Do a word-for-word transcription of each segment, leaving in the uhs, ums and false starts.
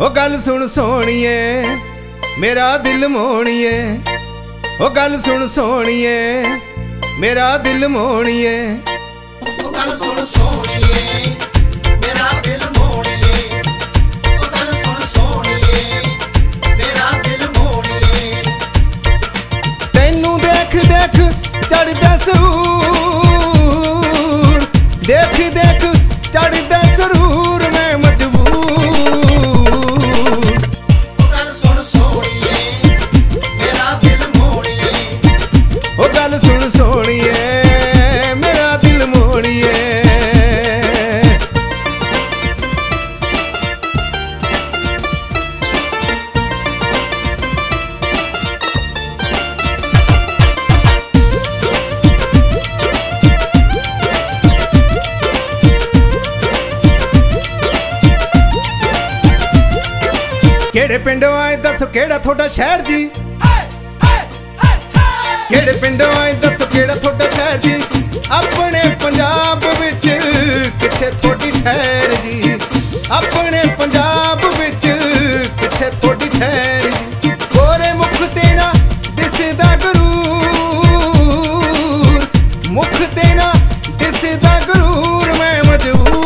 ओ गल सुन सोहणीए मेरा दिल मोहणीए, ओ गल सुन सोहणीए मेरा दिल मोहणीए, ओ गल सुन सोहणीए मेरा दिल मोहणीए, ओ गल सुन सोहणीए मेरा दिल मोहणीए। तैनू देख देख चढ़दा सुरूर, देख देख चढ़दा सुरूर मैं मजबूर। ओ गल सुन सोहणीए मेरा दिल मोहणीए, ओ गल सुन सोहणीए मेरा दिल मोहणीए। केड़े पिंडों आए दसो केड़ा थोड़ा शहर जी, केड़े पिंडों आए दसो केड़ा थोड़ा शहर जी, अपने पंजाब विच किथे थोड़ी ठहर जी, अपने पंजाब विच किथे थोड़ी ठहर जी। गोरे मुख ते ना दिसदा गरूर, मुख ते ना दिसदा गरूर मैं मजबूर।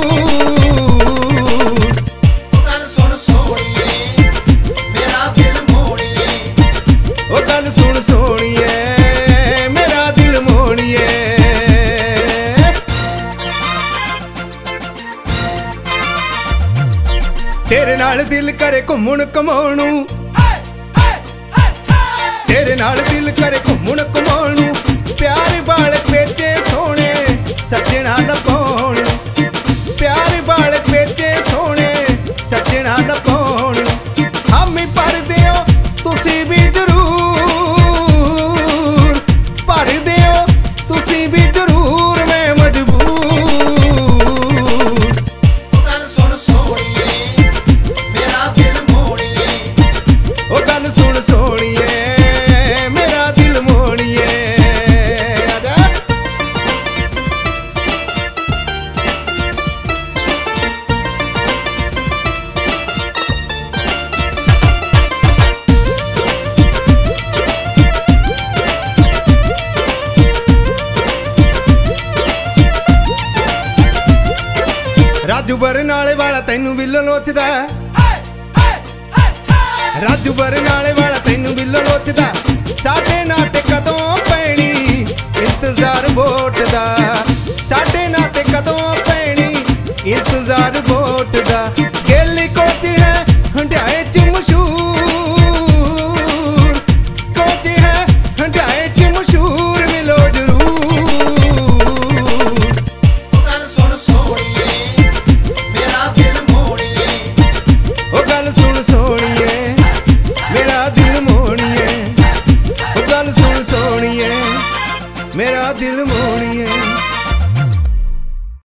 सुन सोहणीए मेरा दिल मोहणीए। तेरे नाल दिल करे घुमण घुमाउणू, तेरे नाल दिल करे घुमण घुमाउणू, प्यार वाल भेजे सोहणे सज्जणा दा पाउण, प्यार वाल भेजे सोहणे सज्जणा दा पाउण। हामी भरदे हो तुसीं भी जरूर, भर दिओ तुसीं भी जरूर मैं मजबूर। ओ गल सुन सोहणीए मेरा दिल मोहणीए, ओ गल सुन सोहणीए मेरा दिल मोहणीए। आजा राजू बरनाले वाला तैनू बिल्लो लोचदा, राजू बरनाले वाला तैनू बिल्लो लोचदा, साडे नाल ते कदों